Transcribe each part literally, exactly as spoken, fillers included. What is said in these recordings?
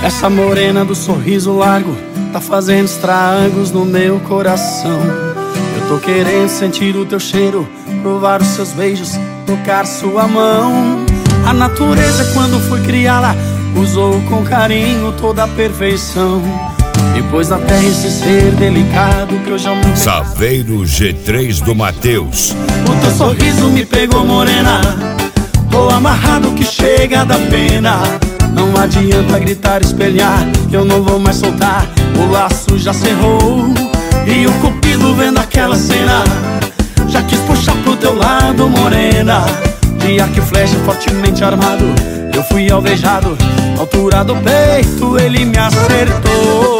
Essa morena do sorriso largo tá fazendo estragos no meu coração. Eu tô querendo sentir o teu cheiro, provar os seus beijos, tocar sua mão. A natureza, quando foi criá-la, usou com carinho toda a perfeição. Depois da terra esse ser delicado que eu já me... Saveiro G três do Matheus. O teu sorriso me pegou, morena. Tô amarrado que chega da pena. Não adianta gritar, espelhar, que eu não vou mais soltar. O laço já cerrou e o cupido vendo aquela cena já quis puxar pro teu lado, morena. De arco e flecha fortemente armado, eu fui alvejado. Altura do peito ele me acertou.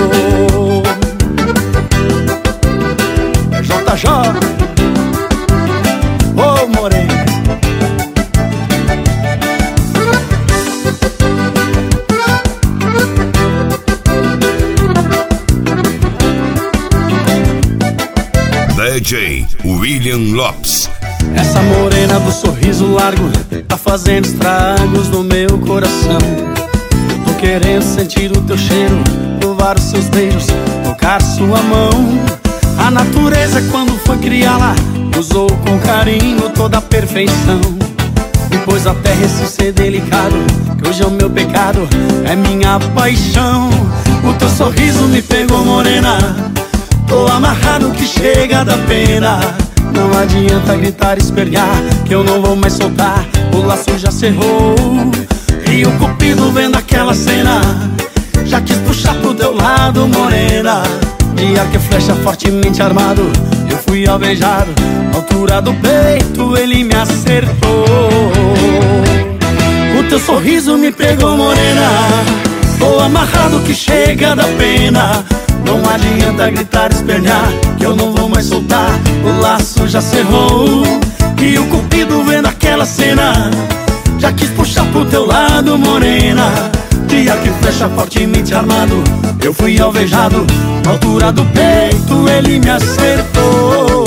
É J J, ô morena. D J William Lopes. Essa morena do sorriso largo tá fazendo estragos no meu coração. Eu tô querendo sentir o teu cheiro, provar os seus beijos, tocar sua mão. A natureza, quando foi criá-la, usou com carinho toda a perfeição. Depois da terra esse ser delicado, que hoje é o meu pecado, é minha paixão. O teu sorriso me pegou, morena. Tô amarrado que chega da pena. Não adianta gritar, espernear, que eu não vou mais soltar. O laço já cerrou e o cupido vendo aquela cena já quis puxar pro teu lado, morena. De arco e flecha fortemente armado, eu fui alvejado. Altura do peito ele me acertou. O teu sorriso me pegou, morena. Tô amarrado que chega da pena. Não adianta gritar, espernear, que eu não vou mais soltar. O laço já cerrou e o cupido vendo aquela cena já quis puxar pro teu lado, morena. De arco e flecha fortemente armado, eu fui alvejado. Na altura do peito ele me acertou.